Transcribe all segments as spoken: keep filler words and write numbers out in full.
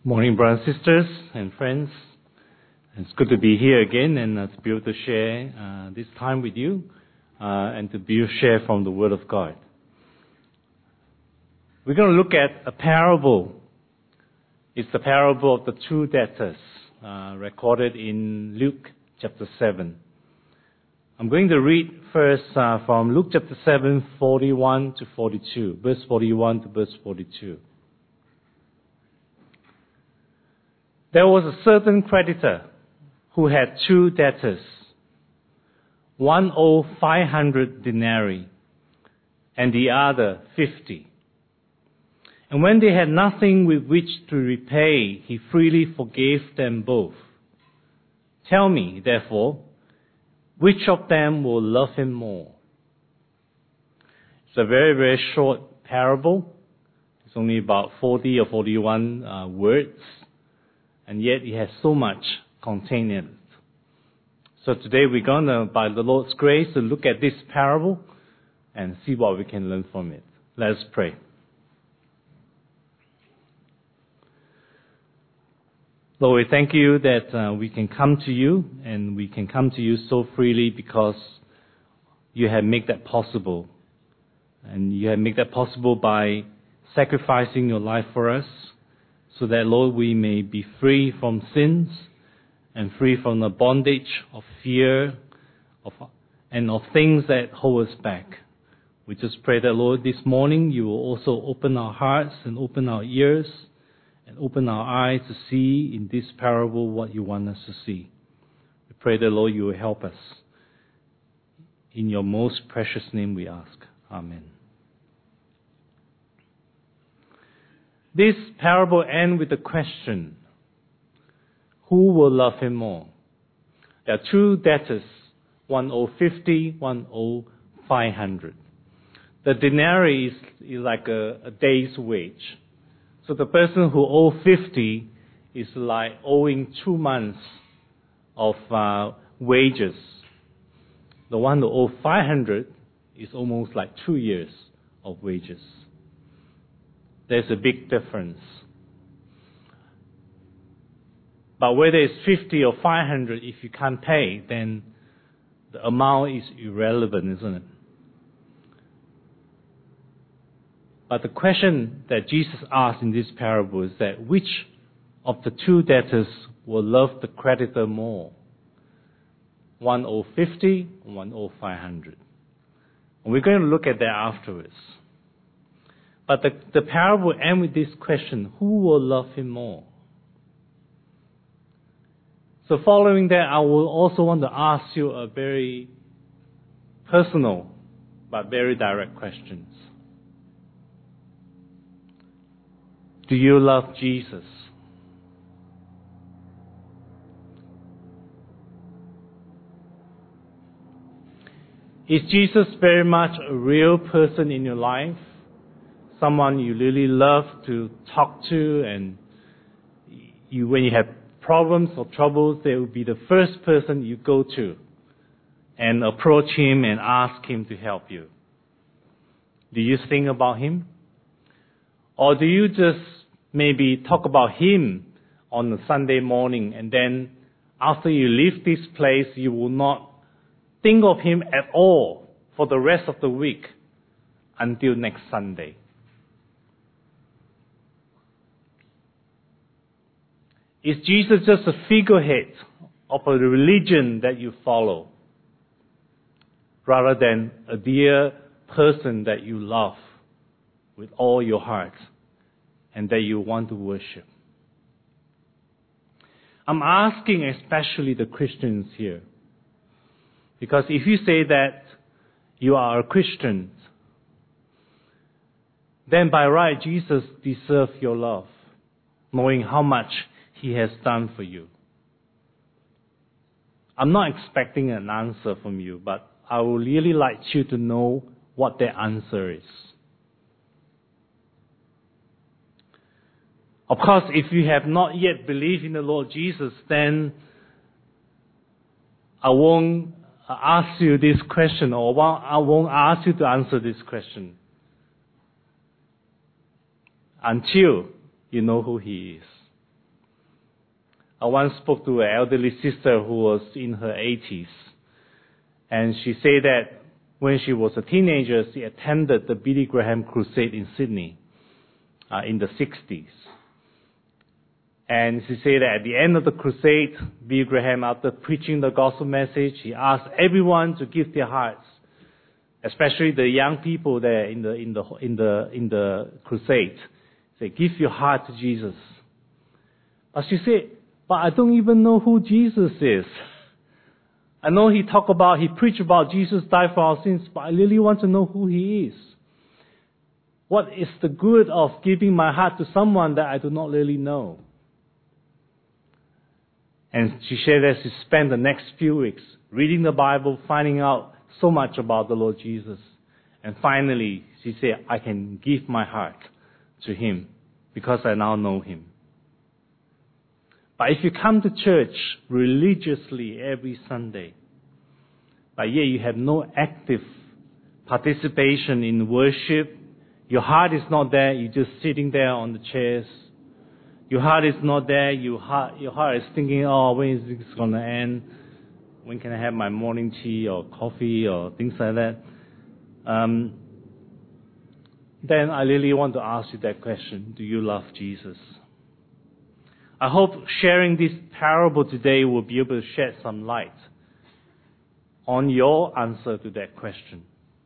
Morning, brothers and sisters and friends. It's good to be here again and uh, to be able to share uh, this time with you uh, and to be able to share from the Word of God. We're going to look at a parable. It's the parable of the two debtors uh, recorded in Luke chapter seven. I'm going to read first uh, from Luke chapter seven, forty-one to forty-two, verse forty-one to verse forty-two. There was a certain creditor who had two debtors. One owed five hundred denarii and the other fifty. And when they had nothing with which to repay, he freely forgave them both. Tell me, therefore, which of them will love him more? It's a very, very short parable. It's only about forty or forty-one uh, words. And yet it has so much contained in it. So today we're going to, by the Lord's grace, to look at this parable and see what we can learn from it. Let us pray. Lord, we thank you that uh, we can come to you, and we can come to you so freely because you have made that possible. And you have made that possible by sacrificing your life for us, so that, Lord, we may be free from sins and free from the bondage of fear of, and of things that hold us back. We just pray that, Lord, this morning you will also open our hearts and open our ears and open our eyes to see in this parable what you want us to see. We pray that, Lord, you will help us. In your most precious name we ask. Amen. This parable ends with a question: who will love him more? There are two debtors, one owed fifty, one owed five hundred. The denarii is, is like a, a day's wage. So the person who owed fifty is like owing two months of uh, wages. The one who owed five hundred is almost like two years of wages. There's a big difference. But whether it's fifty or five hundred, if you can't pay, then the amount is irrelevant, isn't it? But the question that Jesus asked in this parable is that which of the two debtors will love the creditor more? One owed fifty, and one owed five hundred. And we're going to look at that afterwards. But the, the parable ends with this question: who will love him more? So following that, I will also want to ask you a very personal but very direct questions. Do you love Jesus? Is Jesus very much a real person in your life? Someone you really love to talk to, and you, when you have problems or troubles, they will be the first person you go to and approach him and ask him to help you. Do you think about him? Or do you just maybe talk about him on a Sunday morning, and then after you leave this place, you will not think of him at all for the rest of the week until next Sunday? Is Jesus just a figurehead of a religion that you follow, rather than a dear person that you love with all your heart and that you want to worship? I'm asking especially the Christians here, because if you say that you are a Christian, then by right Jesus deserves your love, knowing how much he has done for you. I'm not expecting an answer from you, but I would really like you to know what the answer is. Of course, if you have not yet believed in the Lord Jesus, then I won't ask you this question, or I won't ask you to answer this question until you know who he is. I once spoke to an elderly sister who was in her eighties. And she said that when she was a teenager, she attended the Billy Graham Crusade in Sydney uh, in the sixties. And she said that at the end of the crusade, Billy Graham, after preaching the gospel message, he asked everyone to give their hearts, especially the young people there in the in the in the in the crusade. Say, give your heart to Jesus. But she said, but I don't even know who Jesus is. I know he talked about, he preached about Jesus died for our sins, but I really want to know who he is. What is the good of giving my heart to someone that I do not really know? And she shared that she spent the next few weeks reading the Bible, finding out so much about the Lord Jesus. And finally, she said, I can give my heart to him because I now know him. But if you come to church religiously every Sunday, but yet you have no active participation in worship, your heart is not there, you're just sitting there on the chairs, your heart is not there, your heart, your heart is thinking, oh, when is this going to end? When can I have my morning tea or coffee or things like that? Um, then I really want to ask you that question. Do you love Jesus? I hope sharing this parable today will be able to shed some light on your answer to that question.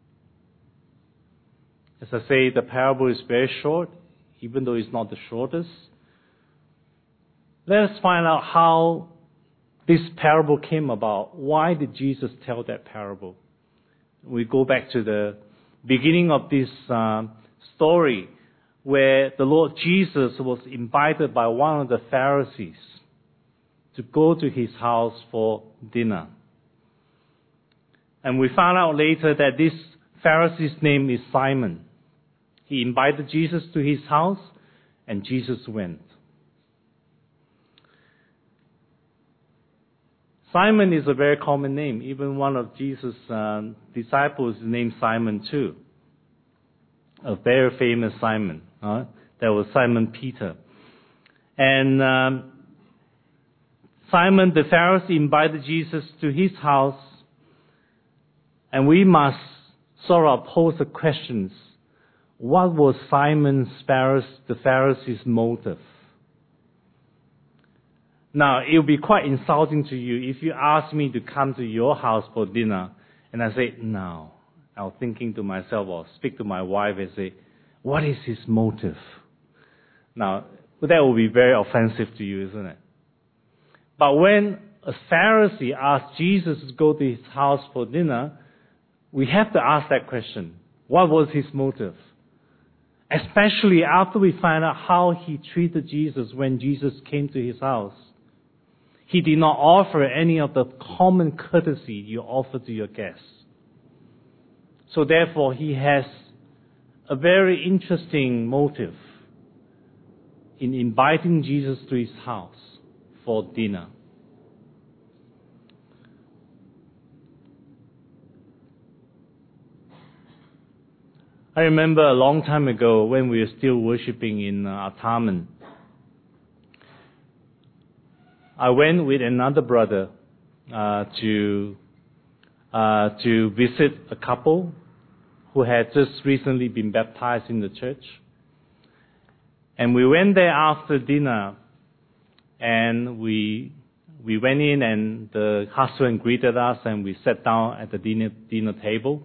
As I say, the parable is very short, even though it's not the shortest. Let us find out how this parable came about. Why did Jesus tell that parable? We go back to the beginning of this uh, story where the Lord Jesus was invited by one of the Pharisees to go to his house for dinner. And we found out later that this Pharisee's name is Simon. He invited Jesus to his house, and Jesus went. Simon is a very common name. Even one of Jesus' uh, disciples is named Simon too. A very famous Simon. Uh, that was Simon Peter. And um, Simon the Pharisee invited Jesus to his house, and we must sort of pose the questions. What was Simon the Pharisee's motive? Now, it will be quite insulting to you if you ask me to come to your house for dinner, and I say, no. I was thinking to myself, or speak to my wife and say, what is his motive? Now, that will be very offensive to you, isn't it? But when a Pharisee asked Jesus to go to his house for dinner, we have to ask that question. What was his motive? Especially after we find out how he treated Jesus when Jesus came to his house. He did not offer any of the common courtesy you offer to your guests. So therefore, he has a very interesting motive in inviting Jesus to his house for dinner. I remember a long time ago when we were still worshiping in uh, Artarmon. I went with another brother uh, to uh, to visit a couple who had just recently been baptized in the church. And we went there after dinner, and we we went in, and the husband greeted us, and we sat down at the dinner dinner table.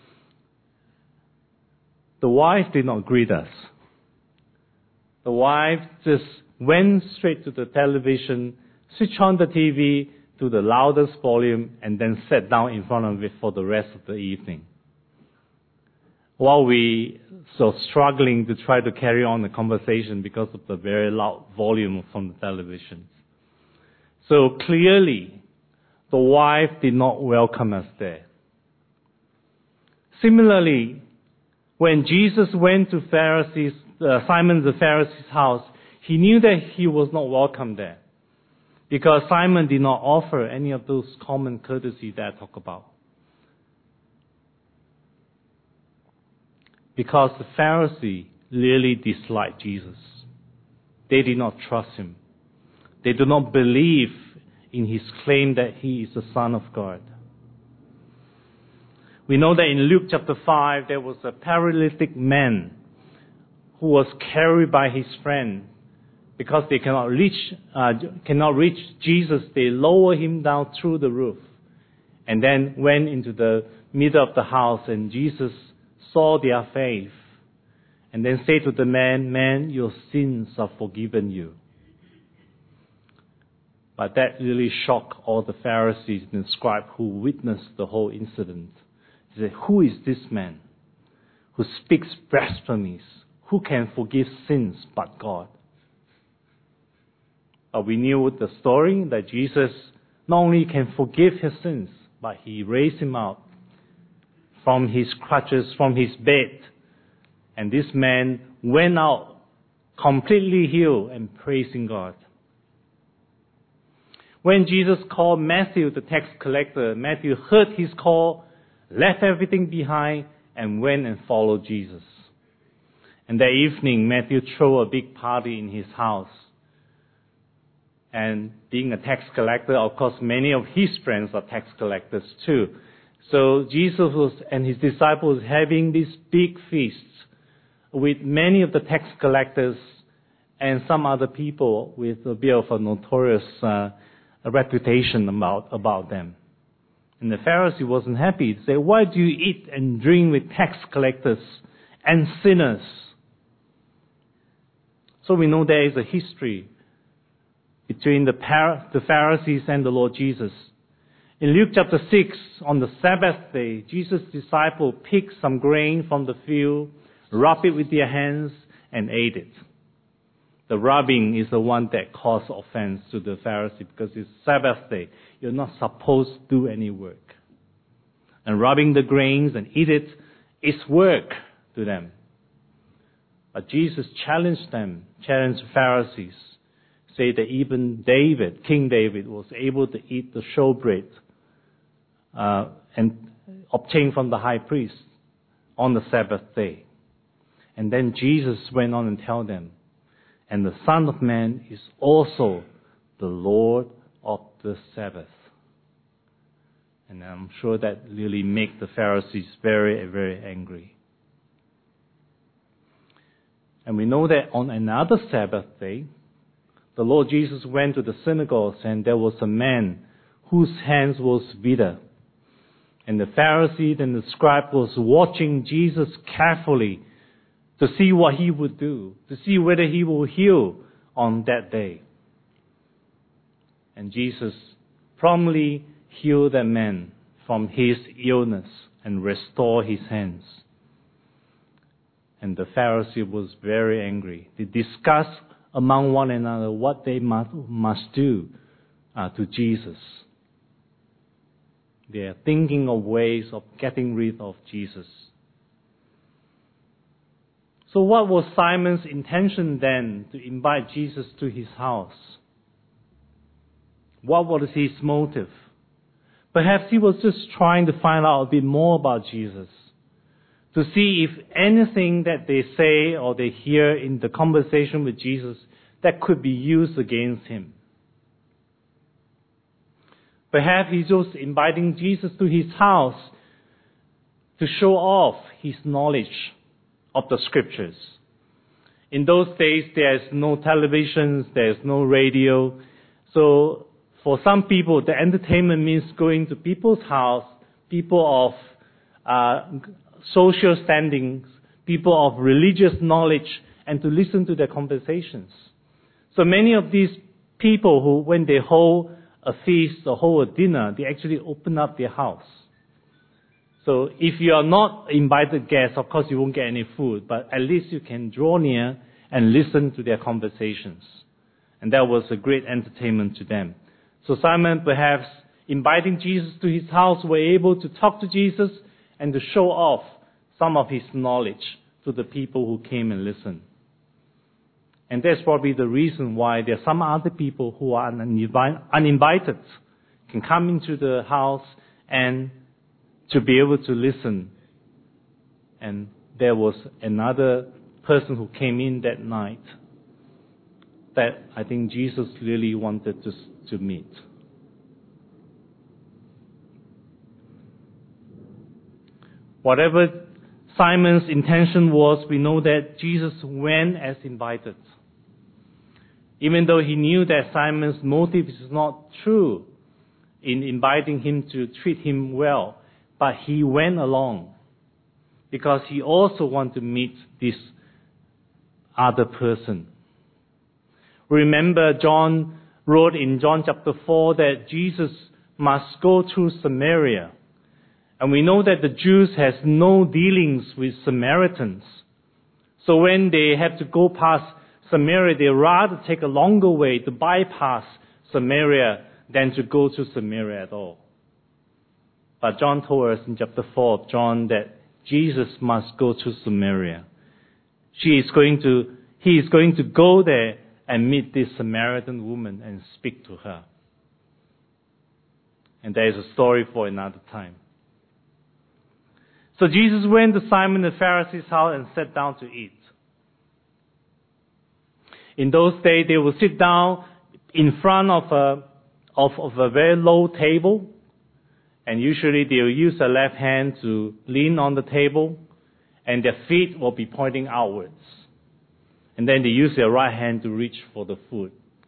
The wife did not greet us. The wife just went straight to the television, switched on the T V to the loudest volume, and then sat down in front of it for the rest of the evening. While we were struggling to try to carry on the conversation because of the very loud volume from the television. So clearly, the wife did not welcome us there. Similarly, when Jesus went to Pharisees, uh, Simon the Pharisee's house, he knew that he was not welcome there, because Simon did not offer any of those common courtesy that I talk about. Because the Pharisee really disliked Jesus. They did not trust him. They do not believe in his claim that he is the Son of God. We know that in Luke chapter five, there was a paralytic man who was carried by his friend. Because they cannot reach, uh, cannot reach Jesus, they lower him down through the roof. And then went into the middle of the house, and Jesus saw their faith. And then said to the man, "Man, your sins are forgiven you." But that really shocked all the Pharisees and the scribes who witnessed the whole incident. They said, "Who is this man who speaks blasphemies? Who can forgive sins but God?" But we knew the story that Jesus not only can forgive his sins, but he raised him out from his crutches, from his bed. And this man went out completely healed and praising God. When Jesus called Matthew, the tax collector, Matthew heard his call, left everything behind, and went and followed Jesus. And that evening, Matthew threw a big party in his house. And being a tax collector, of course, many of his friends are tax collectors too. So Jesus was, and his disciples having these big feasts with many of the tax collectors and some other people with a bit of a notorious uh, reputation about, about them. And the Pharisee wasn't happy. He said, "Why do you eat and drink with tax collectors and sinners?" So we know there is a history between the, Par- the Pharisees and the Lord Jesus. In Luke chapter six, on the Sabbath day, Jesus' disciples picked some grain from the field, rubbed it with their hands, and ate it. The rubbing is the one that caused offense to the Pharisee because it's Sabbath day. You're not supposed to do any work. And rubbing the grains and eat it is work to them. But Jesus challenged them, challenged the Pharisees. Say that even David, King David, was able to eat the showbread uh, and obtained from the high priest on the Sabbath day. And then Jesus went on and told them, "And the Son of Man is also the Lord of the Sabbath." And I'm sure that really made the Pharisees very, very angry. And we know that on another Sabbath day, the Lord Jesus went to the synagogues, and there was a man whose hands was withered. And the Pharisee and the scribe was watching Jesus carefully to see what he would do, to see whether he will heal on that day. And Jesus promptly healed that man from his illness and restored his hands. And the Pharisee was very angry. They discussed among one another what they must, must do uh, to Jesus. They are thinking of ways of getting rid of Jesus. So what was Simon's intention then to invite Jesus to his house? What was his motive? Perhaps he was just trying to find out a bit more about Jesus, to see if anything that they say or they hear in the conversation with Jesus that could be used against him. Perhaps he's just inviting Jesus to his house to show off his knowledge of the scriptures. In those days, there's no television, there's no radio. So for some people, the entertainment means going to people's house, people of uh, social standings, people of religious knowledge, and to listen to their conversations. So many of these people who, when they hold a feast or hold a dinner, they actually open up their house. So if you are not invited guests, of course you won't get any food, but at least you can draw near and listen to their conversations. And that was a great entertainment to them. So Simon, perhaps inviting Jesus to his house, were able to talk to Jesus and to show off some of his knowledge to the people who came and listened. And that's probably the reason why there are some other people who are uninvited can come into the house and to be able to listen. And there was another person who came in that night that I think Jesus really wanted to, to meet. Whatever Simon's intention was, we know that Jesus went as invited. Even though he knew that Simon's motive is not true in inviting him to treat him well, but he went along because he also wanted to meet this other person. Remember, John wrote in John chapter four that Jesus must go through Samaria. And we know that the Jews has no dealings with Samaritans. So when they have to go past Samaria, they rather take a longer way to bypass Samaria than to go to Samaria at all. But John told us in chapter four of John that Jesus must go to Samaria. She is going to, he is going to go there and meet this Samaritan woman and speak to her. And there is a story for another time. So Jesus went to Simon the Pharisee's house and sat down to eat. In those days, they would sit down in front of a, of, of a very low table, and usually they will use their left hand to lean on the table, and their feet will be pointing outwards. And then they use their right hand to reach for the food.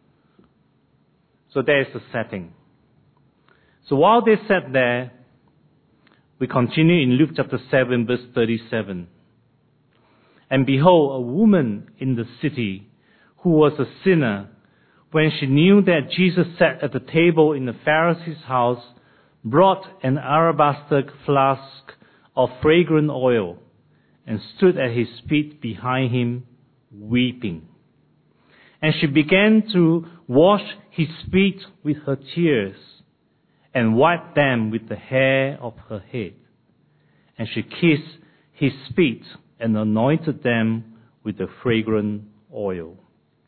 So there's the setting. So while they sat there, we continue in Luke chapter seven, verse thirty-seven. And behold, a woman in the city who was a sinner, when she knew that Jesus sat at the table in the Pharisee's house, brought an alabaster flask of fragrant oil and stood at his feet behind him, weeping. And she began to wash his feet with her tears and wiped them with the hair of her head. And she kissed his feet and anointed them with the fragrant oil.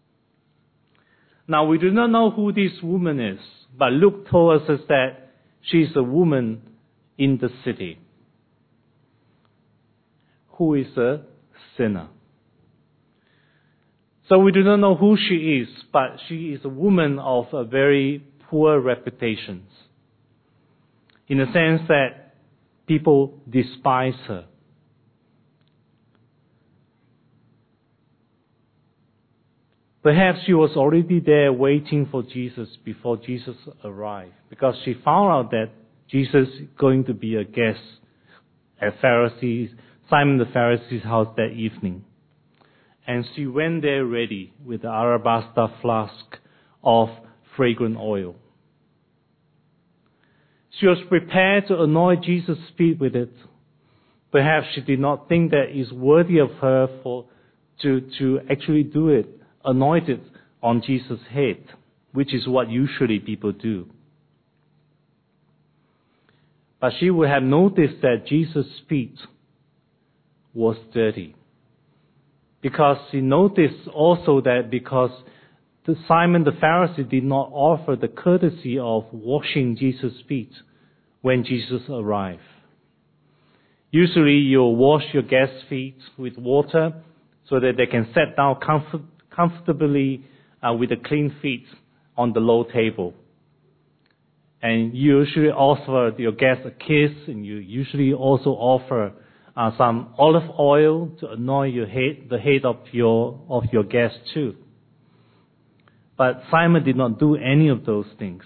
Now, we do not know who this woman is, but Luke told us that she is a woman in the city who is a sinner. So we do not know who she is, but she is a woman of a very poor reputation, in the sense that people despise her. Perhaps she was already there waiting for Jesus before Jesus arrived, because she found out that Jesus is going to be a guest at Pharisees, Simon the Pharisee's house that evening. And she went there ready with the alabaster flask of fragrant oil. She was prepared to anoint Jesus' feet with it. Perhaps she did not think that it's worthy of her for to, to actually do it, anoint it on Jesus' head, which is what usually people do. But she would have noticed that Jesus' feet was dirty. Because she noticed also that because the Simon the Pharisee did not offer the courtesy of washing Jesus' feet when Jesus arrived. Usually you'll wash your guest's feet with water so that they can sit down comfort, comfortably uh, with the clean feet on the low table. And you usually offer your guest a kiss, and you usually also offer uh, some olive oil to anoint your head, the head of your of your guest too. But Simon did not do any of those things.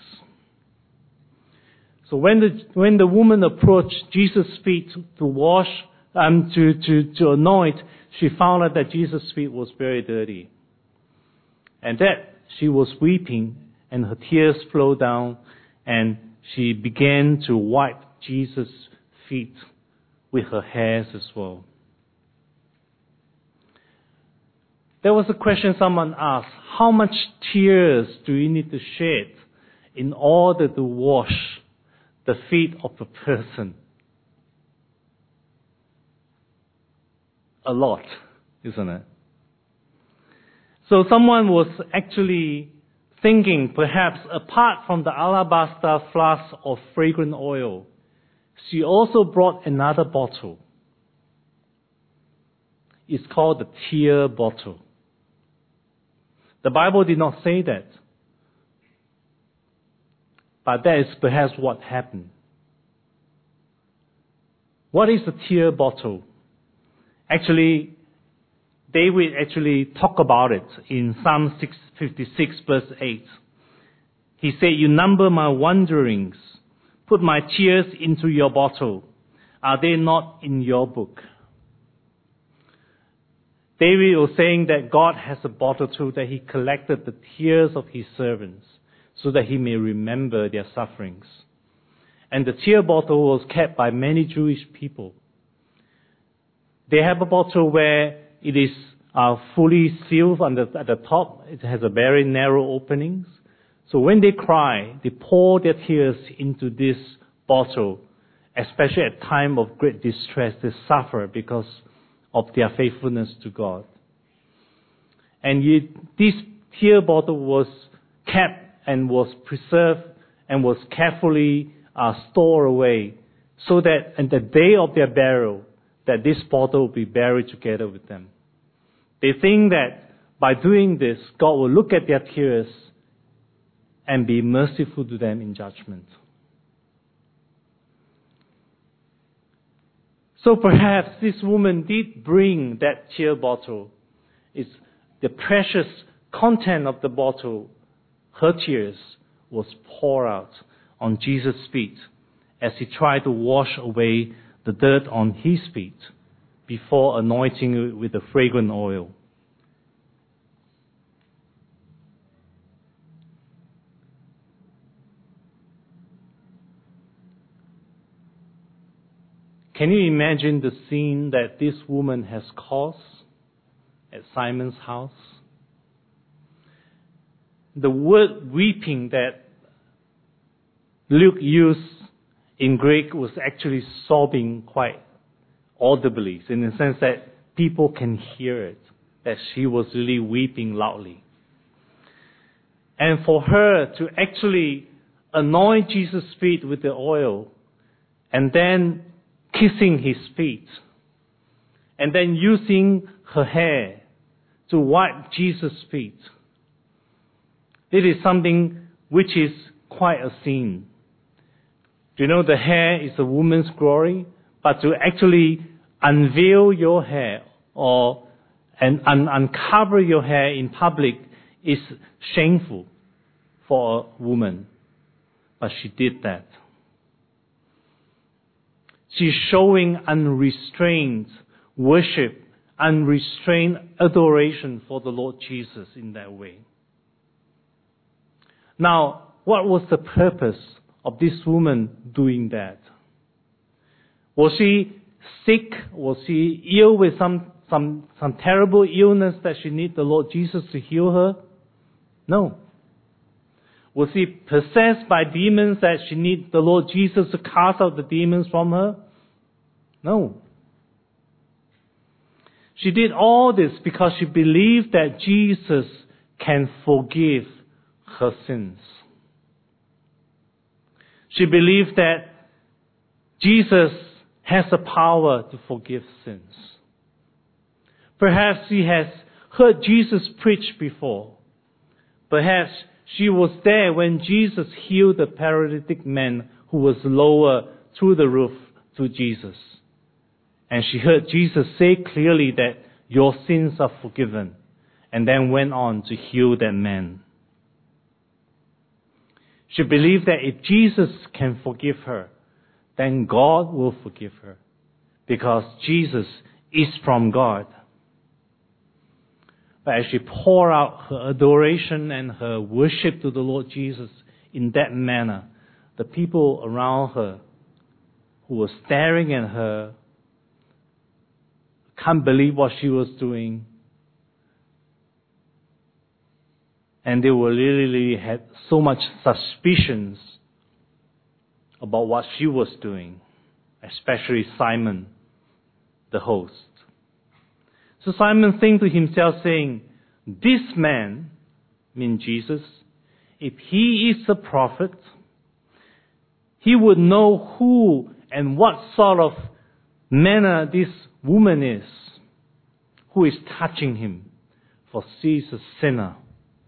So when the when the woman approached Jesus' feet to wash, um, to to to anoint, she found out that Jesus' feet was very dirty, and that she was weeping, and her tears flowed down, and she began to wipe Jesus' feet with her hairs as well. There was a question someone asked: how much tears do you need to shed in order to wash the feet of a person? A lot, isn't it? So someone was actually thinking, perhaps apart from the alabaster flask of fragrant oil, she also brought another bottle. It's called the tear bottle. The Bible did not say that. But that is perhaps what happened. What is the tear bottle? Actually, David actually talked about it in Psalm fifty-six verse eight. He said, "You number my wanderings. Put my tears into your bottle. Are they not in your book?" David was saying that God has a bottle too, that he collected the tears of his servants so that he may remember their sufferings. And the tear bottle was kept by many Jewish people. They have a bottle where it is uh, fully sealed on the, at the top. It has a very narrow openings. So when they cry, they pour their tears into this bottle, especially at time of great distress. They suffer because of their faithfulness to God. And yet, this tear bottle was kept and was preserved and was carefully uh, stored away so that on the day of their burial, that this bottle will be buried together with them. They think that by doing this, God will look at their tears and be merciful to them in judgment. So perhaps this woman did bring that tear bottle. It's the precious content of the bottle. Her tears was poured out on Jesus' feet as he tried to wash away the dirt on his feet before anointing it with the fragrant oil. Can you imagine the scene that this woman has caused at Simon's house? The word weeping that Luke used in Greek was actually sobbing quite audibly, in the sense that people can hear it, that she was really weeping loudly. And for her to actually anoint Jesus' feet with the oil, and then kissing his feet, and then using her hair to wipe Jesus' feet. It is something which is quite a scene. Do you know the hair is a woman's glory, but to actually unveil your hair or and un- uncover your hair in public is shameful for a woman. But she did that. She's showing unrestrained worship, unrestrained adoration for the Lord Jesus in that way. Now, what was the purpose of this woman doing that? Was she sick? Was she ill with some, some, some terrible illness that she needed the Lord Jesus to heal her? No. Was she possessed by demons that she needed the Lord Jesus to cast out the demons from her? No. She did all this because she believed that Jesus can forgive her sins. She believed that Jesus has the power to forgive sins. Perhaps she has heard Jesus preach before. Perhaps she was there when Jesus healed the paralytic man who was lowered through the roof to Jesus. And she heard Jesus say clearly that your sins are forgiven, and then went on to heal that man. She believed that if Jesus can forgive her, then God will forgive her, because Jesus is from God. But as she poured out her adoration and her worship to the Lord Jesus in that manner, the people around her who were staring at her can't believe what she was doing. And they were really, really had so much suspicions about what she was doing, especially Simon, the host. So Simon think to himself saying, this man, mean Jesus, if he is a prophet, he would know who and what sort of manner this woman is who is touching him, for she is a sinner.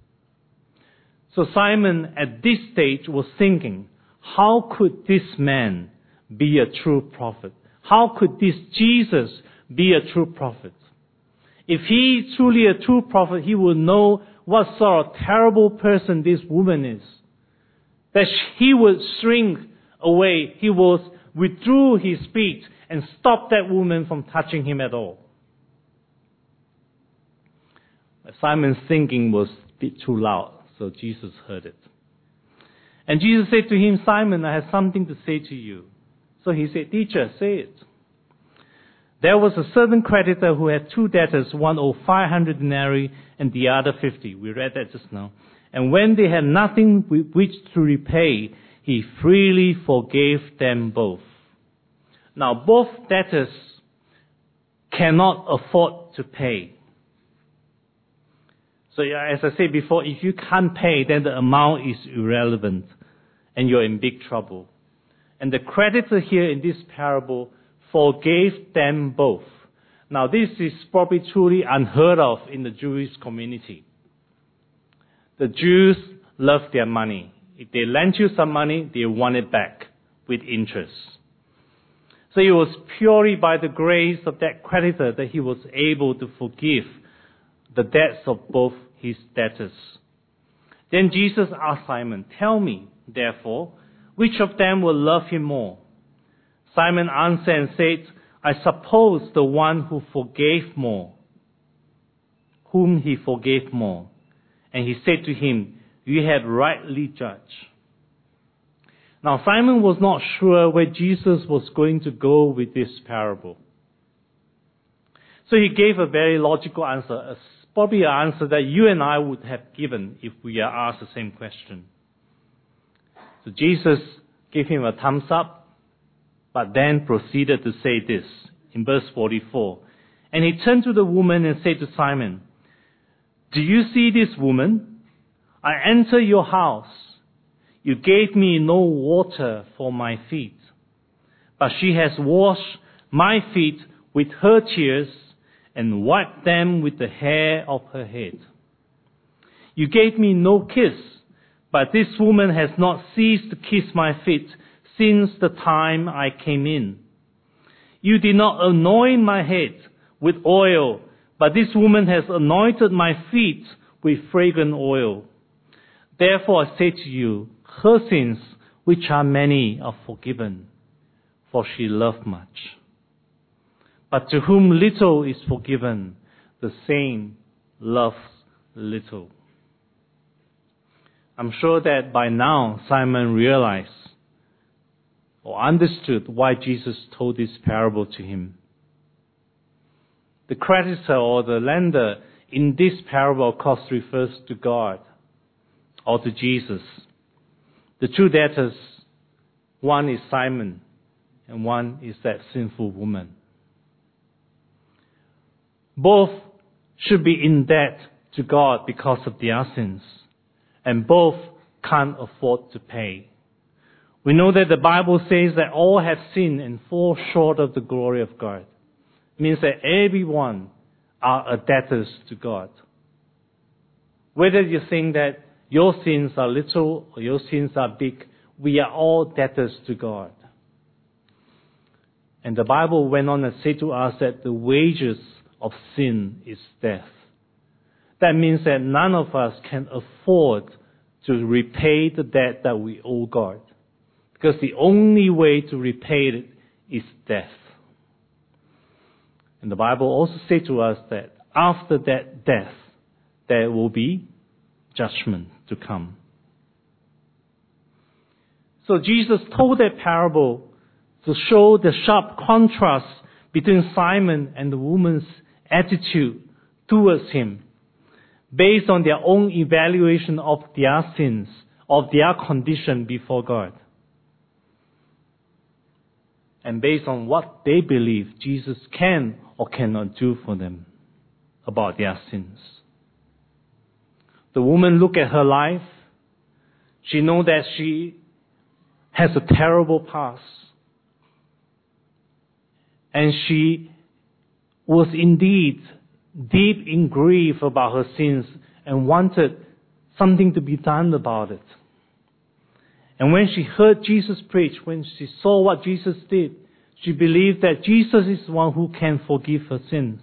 So Simon at this stage was thinking, how could this man be a true prophet? How could this Jesus be a true prophet? If he is truly a true prophet, he will know what sort of terrible person this woman is. That he would shrink away, he would withdraw his speech and stop that woman from touching him at all. Simon's thinking was a bit too loud, so Jesus heard it. And Jesus said to him, Simon, I have something to say to you. So he said, Teacher, say it. There was a certain creditor who had two debtors, one owed five hundred denarii and the other fifty. We read that just now. And when they had nothing with which to repay, he freely forgave them both. Now, both debtors cannot afford to pay. So as I said before, if you can't pay, then the amount is irrelevant and you're in big trouble. And the creditor here in this parable forgave them both. Now this is probably truly unheard of in the Jewish community. The Jews love their money. If they lend you some money, they want it back with interest. So it was purely by the grace of that creditor that he was able to forgive the debts of both his debtors. Then Jesus asked Simon, Tell me, therefore, which of them will love him more? Simon answered and said, I suppose the one who forgave more, whom he forgave more. And he said to him, You have rightly judged. Now Simon was not sure where Jesus was going to go with this parable. So he gave a very logical answer, a probably an answer that you and I would have given if we are asked the same question. So Jesus gave him a thumbs up, but then proceeded to say this in verse forty-four. And he turned to the woman and said to Simon, Do you see this woman? I enter your house. You gave me no water for my feet, but she has washed my feet with her tears and wiped them with the hair of her head. You gave me no kiss, but this woman has not ceased to kiss my feet since the time I came in. You did not anoint my head with oil, but this woman has anointed my feet with fragrant oil. Therefore I say to you, her sins, which are many, are forgiven, for she loved much. But to whom little is forgiven, the same loves little. I'm sure that by now Simon realized or understood why Jesus told this parable to him. The creditor or the lender in this parable, of course, refers to God or to Jesus. The two debtors, one is Simon and one is that sinful woman. Both should be in debt to God because of their sins, and both can't afford to pay. We know that the Bible says that all have sinned and fall short of the glory of God. It means that everyone are debtors to God. Whether you think that your sins are little or your sins are big, we are all debtors to God. And the Bible went on to say to us that the wages of sin is death. That means that none of us can afford to repay the debt that we owe God, because the only way to repay it is death. And the Bible also says to us that after that death, there will be judgment to come. So Jesus told that parable to show the sharp contrast between Simon and the woman's attitude towards him, based on their own evaluation of their sins, of their condition before God, and based on what they believe Jesus can or cannot do for them about their sins. The woman looked at her life. She knows that she has a terrible past, and she was indeed deep in grief about her sins and wanted something to be done about it. And when she heard Jesus preach, when she saw what Jesus did, she believed that Jesus is the one who can forgive her sins.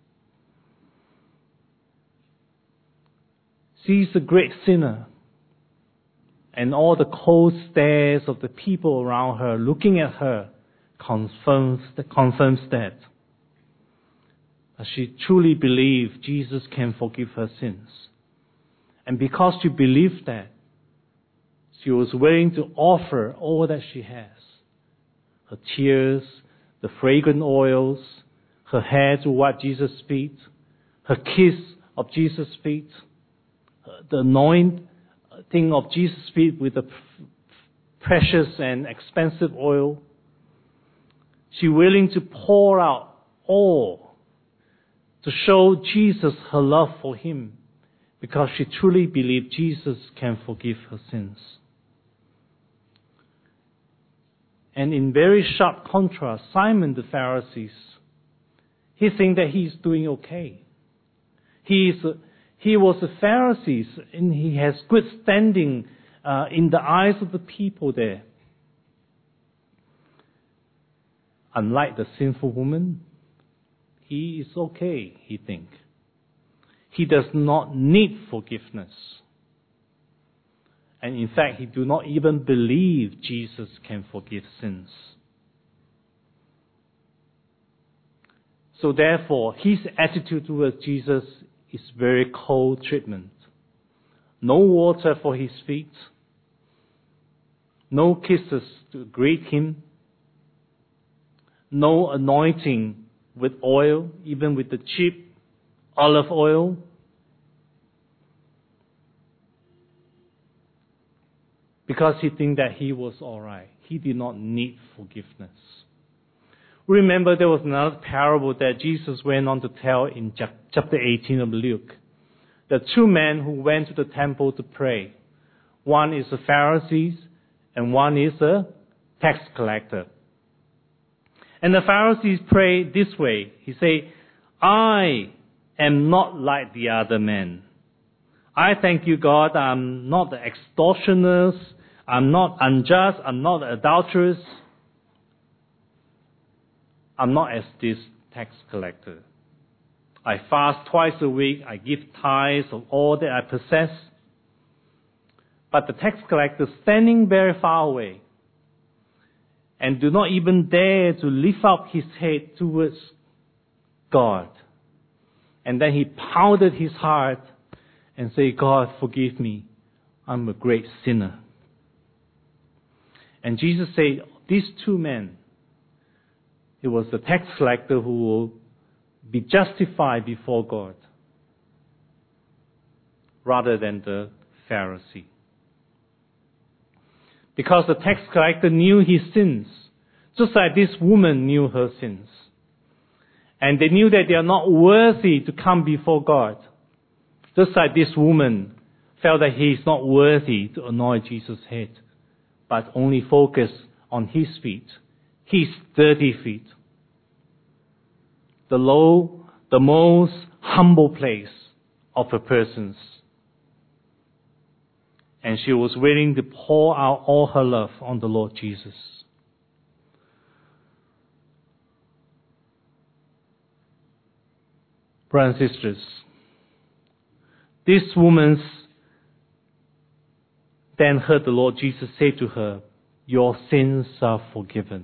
She is a great sinner. And all the cold stares of the people around her looking at her confirms, confirms that. But she truly believed Jesus can forgive her sins. And because she believed that, she was willing to offer all that she has. Her tears, the fragrant oils, her hair to wipe Jesus' feet, her kiss of Jesus' feet, the anointing of Jesus' feet with the precious and expensive oil. She willing to pour out all to show Jesus her love for him, because she truly believed Jesus can forgive her sins. And in very sharp contrast, Simon the Pharisee, he thinks that he's doing okay. He is a, he was a Pharisee, and he has good standing uh, in the eyes of the people there. Unlike the sinful woman, he is okay, he thinks. He does not need forgiveness. And in fact, he do not even believe Jesus can forgive sins. So therefore, his attitude towards Jesus is very cold treatment. No water for his feet. No kisses to greet him. No anointing with oil, even with the cheap olive oil. Because he think that he was all right. He did not need forgiveness. Remember, there was another parable that Jesus went on to tell in chapter eighteen of Luke. The two men who went to the temple to pray. One is a Pharisee and one is a tax collector. And the Pharisees prayed this way. He said, I am not like the other men. I thank you, God, I'm not the extortioners, I'm not unjust, I'm not adulterous, I'm not as this tax collector. I fast twice a week, I give tithes of all that I possess. But the tax collector, standing very far away, and do not even dare to lift up his head towards God. And then he pounded his heart and said, God, forgive me. I'm a great sinner. And Jesus said, these two men, it was the tax collector who will be justified before God rather than the Pharisee. Because the tax collector knew his sins, just like this woman knew her sins. And they knew that they are not worthy to come before God. Just like this woman felt that he is not worthy to anoint Jesus' head, but only focus on his feet, his dirty feet. The low, the most humble place of a person's. And she was willing to pour out all her love on the Lord Jesus. Brothers and sisters, this woman then heard the Lord Jesus say to her, your sins are forgiven.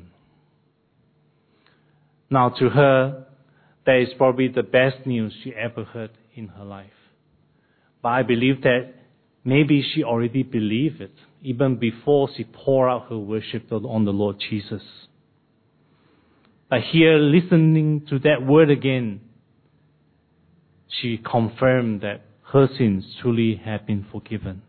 Now to her, that is probably the best news she ever heard in her life. But I believe that maybe she already believed it, even before she poured out her worship on the Lord Jesus. But here, listening to that word again, she confirmed that her sins truly have been forgiven.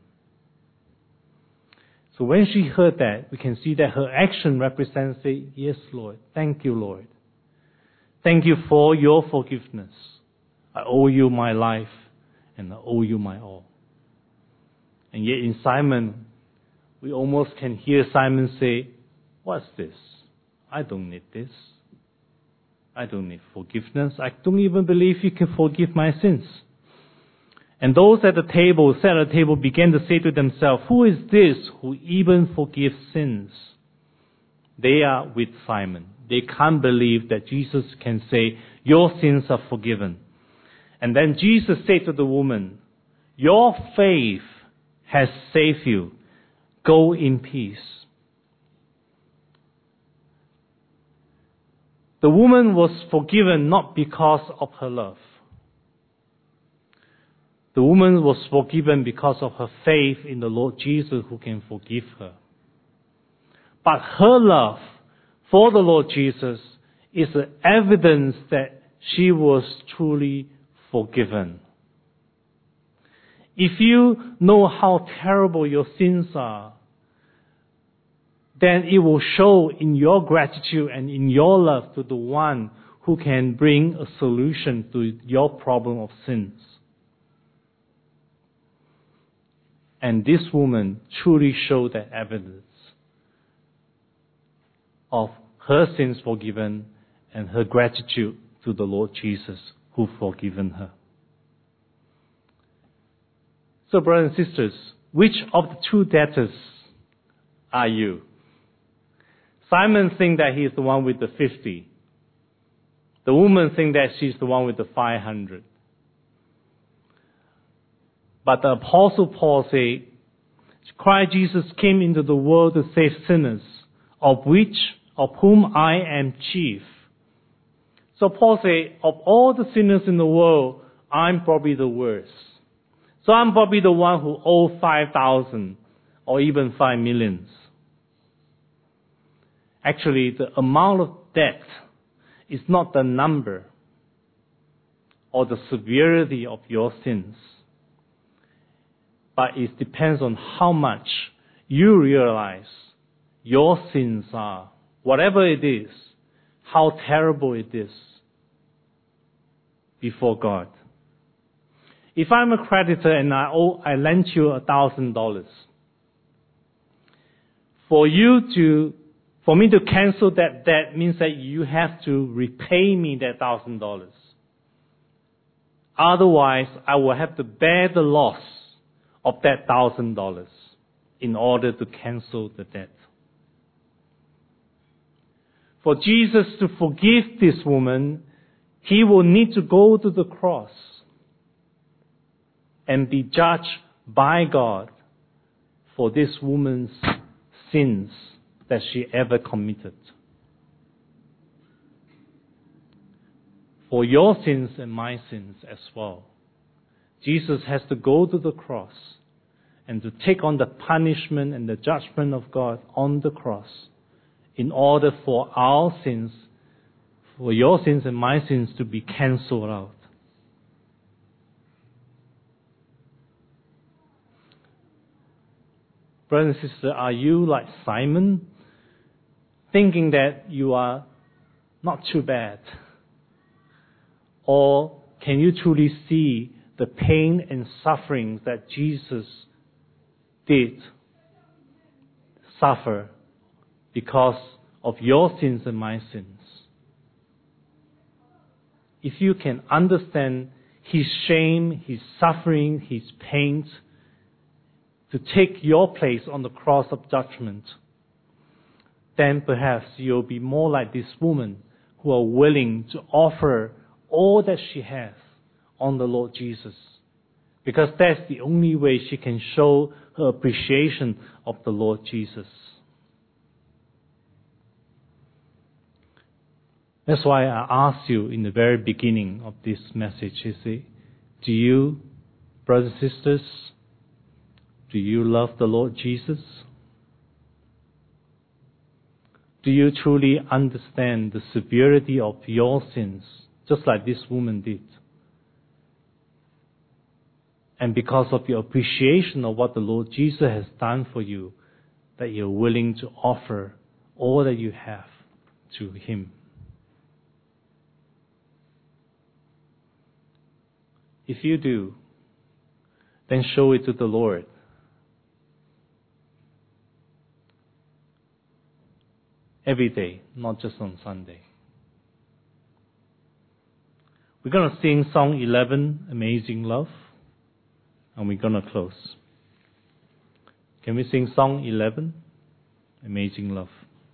So when she heard that, we can see that her action represents, say, yes, Lord, thank you, Lord. Thank you for your forgiveness. I owe you my life, and I owe you my all. And yet in Simon, we almost can hear Simon say, what's this? I don't need this. I don't need forgiveness. I don't even believe you can forgive my sins. And those at the table, sat at the table, began to say to themselves, "Who is this who even forgives sins?" They are with Simon. They can't believe that Jesus can say, "Your sins are forgiven." And then Jesus said to the woman, "Your faith has saved you. Go in peace." The woman was forgiven not because of her love. The woman was forgiven because of her faith in the Lord Jesus who can forgive her. But her love for the Lord Jesus is the evidence that she was truly forgiven. If you know how terrible your sins are, then it will show in your gratitude and in your love to the one who can bring a solution to your problem of sins. And this woman truly showed that evidence of her sins forgiven and her gratitude to the Lord Jesus who forgiven her. So, brothers and sisters, which of the two debtors are you? Simon thinks that he is the one with the fifty. The woman thinks that she's the one with the five hundred. But the Apostle Paul said, Christ Jesus came into the world to save sinners, of which, of whom I am chief. So Paul said, of all the sinners in the world, I'm probably the worst. So I'm probably the one who owes five thousand or even five millions. Actually, the amount of debt is not the number or the severity of your sins, but it depends on how much you realize your sins are, whatever it is, how terrible it is before God. If I'm a creditor and I owe, I lent you a thousand dollars, for you to, for me to cancel that debt means that you have to repay me that thousand dollars. Otherwise, I will have to bear the loss of that thousand dollars in order to cancel the debt. For Jesus to forgive this woman, he will need to go to the cross and be judged by God for this woman's sins that she ever committed. For your sins and my sins as well. Jesus has to go to the cross and to take on the punishment and the judgment of God on the cross in order for our sins, for your sins and my sins to be cancelled out. Brothers and sisters, are you like Simon, thinking that you are not too bad? Or can you truly see the pain and suffering that Jesus did suffer because of your sins and my sins? If you can understand his shame, his suffering, his pain, to take your place on the cross of judgment, then perhaps you'll be more like this woman who are willing to offer all that she has on the Lord Jesus. Because that's the only way she can show her appreciation of the Lord Jesus. That's why I asked you in the very beginning of this message, you see, do you, brothers and sisters, do you love the Lord Jesus? Do you truly understand the severity of your sins, just like this woman did? And because of your appreciation of what the Lord Jesus has done for you, that you're willing to offer all that you have to him. If you do, then show it to the Lord. Every day, not just on Sunday. We're going to sing song eleven, Amazing Love. and we're going to close. Can we sing song eleven? Amazing Love.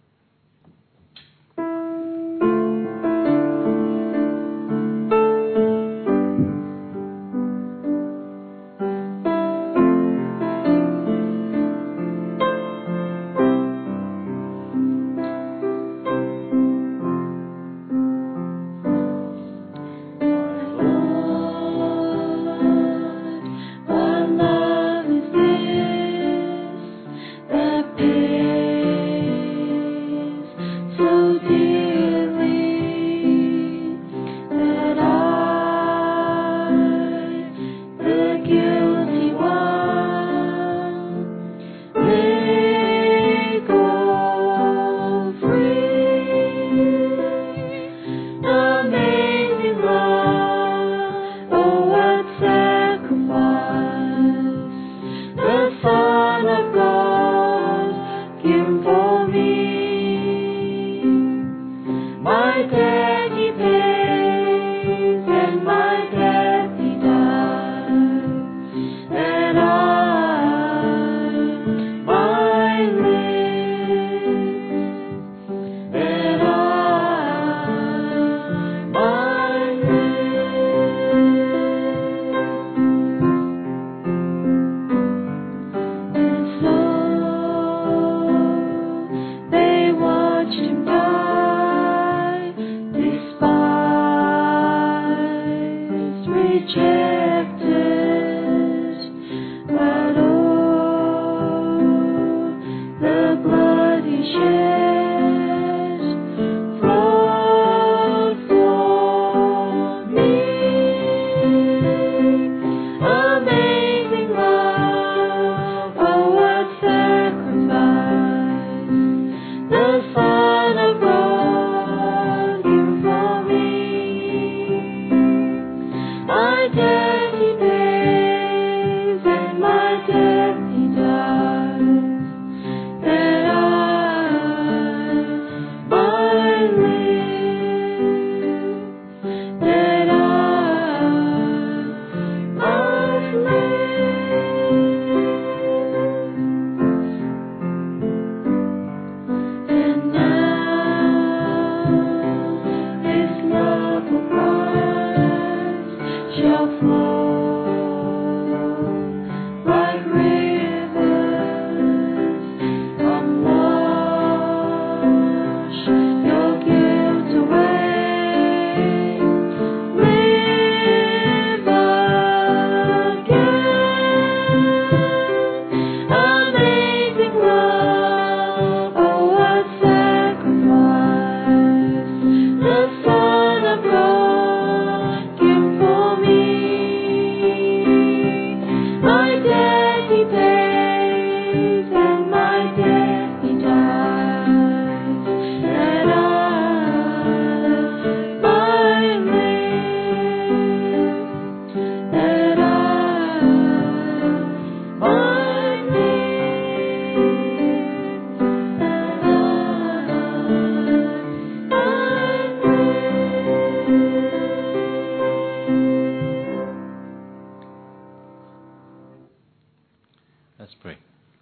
Let's pray.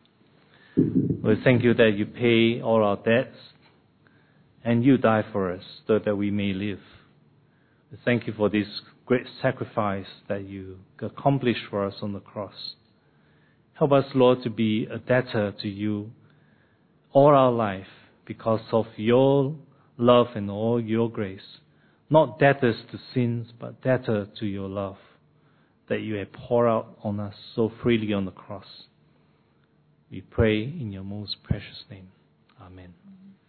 Lord, thank you that you pay all our debts and you die for us so that we may live. Thank you for this great sacrifice that you accomplished for us on the cross. Help us, Lord, to be a debtor to you all our life because of your love and all your grace. Not debtors to sins, but debtor to your love that you have poured out on us so freely on the cross. We pray in your most precious name. Amen.